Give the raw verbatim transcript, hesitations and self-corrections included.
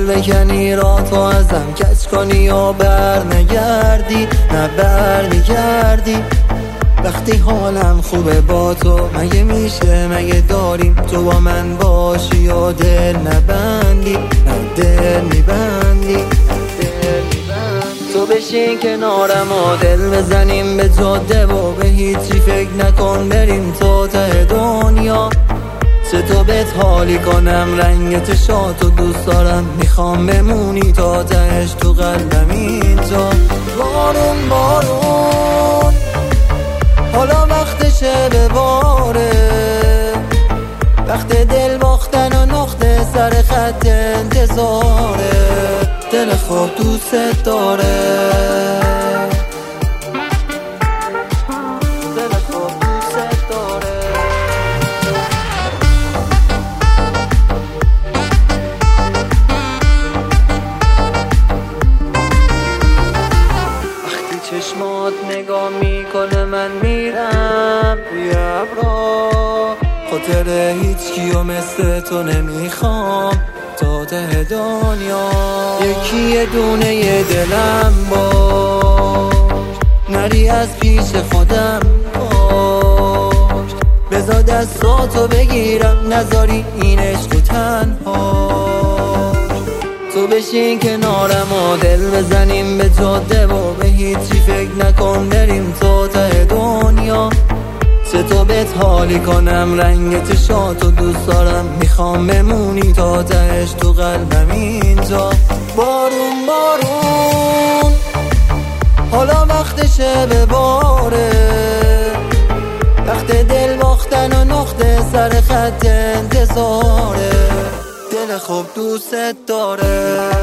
بکنی را تو ازم کج کنی و بر نگردی، نه بر نگردی. وقتی حالم خوبه با تو مگه میشه، مگه داریم تو با من باشی و دل نبندی، نه دل میبندی. تو بشین کنارم و دل بزنیم به جاده و به هیچی فکر نکن بریم تا ته دنیا. چه تو بهت حالی کنم رنگت شاد و دوست دارم، میخوام بمونی تا تهش تو قلبم اینجا. بارون بارون حالا وقتشه بباره، وقت دل باختن و نقطه سر خط انتظاره. دل خواب دوست داره، دل خواب دوست داره. وقتی چشمات نگاه میکنه من میرم روی ابرا، خاطر هیچ کیو مثل تو نمیخوام تا ته دنیا. یکی یه دونه یه دلم باش، نری از پیش خودم باش. بذار دستاتو بگیرم نذاری این عشق و تنها. تو بشین کنارم و دل بزنیم به جاده و به هیچی فکر نکن بریم تا ته دنیا. چه تو بهت حالی کنم رنگت شاد و دوست دارم، میخوام بمونی تا تهش تو قلبم اینجا. بارون بارون حالا وقتشه بباره، وقت دل باختن و نقطه سر خط انتظاره. دل خوب دوست داره.